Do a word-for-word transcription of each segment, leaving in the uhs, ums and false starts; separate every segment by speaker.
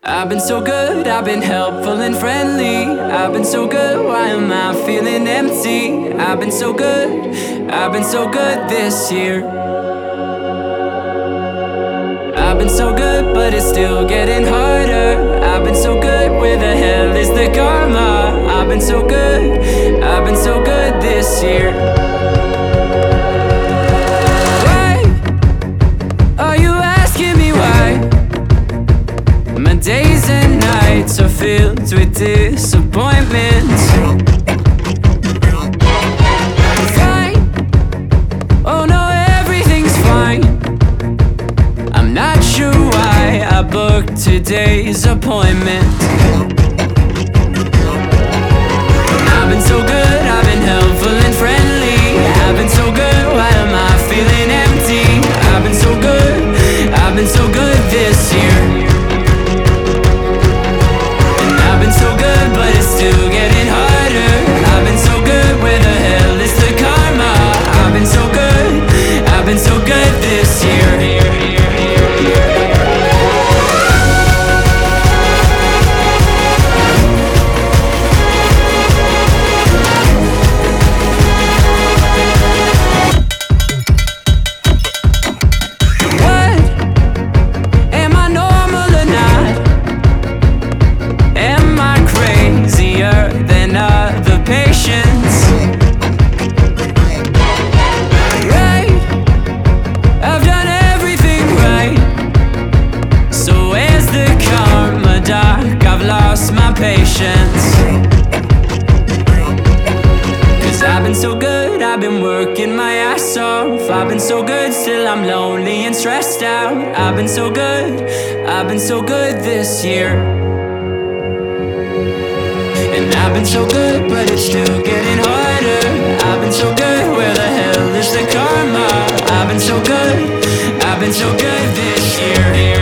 Speaker 1: I've been so good, I've been helpful and friendly. I've been so good, why am I feeling empty? I've been so good, I've been so good this year. I've been so good, but it's still getting harder. I've been so good, where the hell is the karma? I've been so good, I've been so good this year. Why are you asking me why? My days and nights are filled with disappointments. Fine, oh no, everything's fine. I'm not sure why I booked today's appointment. I've been so good, I've been helpful and friendly. I've been so good, why am I feeling empty? I've been so good, I've been so good this year. I've been so good, but it's still getting harder. I've been so good, where the hell is the karma? I've been so good, I've been so good this year. Cause I've been so good, I've been working my ass off. I've been so good, still I'm lonely and stressed out. I've been so good, I've been so good this year. And I've been so good, but it's still getting harder. I've been so good, where the hell is the karma? I've been so good, I've been so good this year.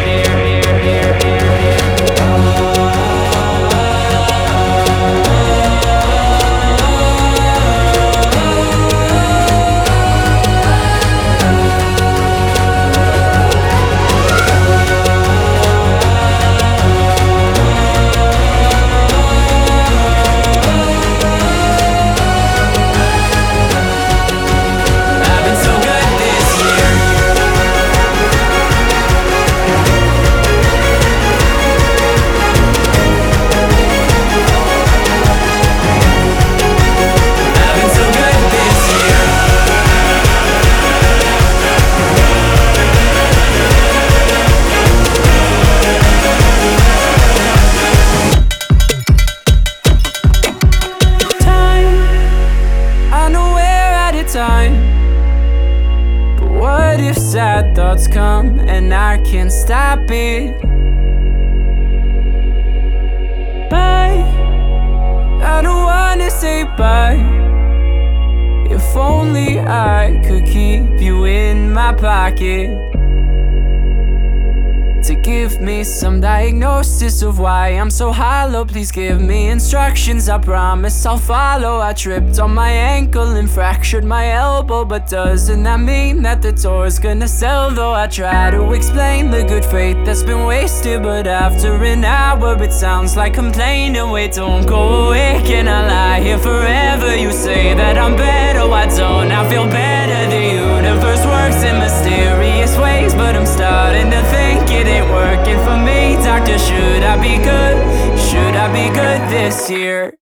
Speaker 1: Time. But what if sad thoughts come and I can't stop it? Bye, I don't wanna say bye. If only I could keep you in my pocket, to give me some diagnosis of why I'm so hollow. Please give me instructions, I promise I'll follow. I tripped on my ankle and fractured my elbow, but doesn't that mean that the tour's gonna sell? Though I try to explain the good faith that's been wasted, but after an hour it sounds like complaining. Wait, don't go away, can I lie here forever? You say that I'm better, why don't I feel better? The universe works in mysterious ways, but I'm starting to think it ain't working for me. Doctor, should I be good? Should I be good this year?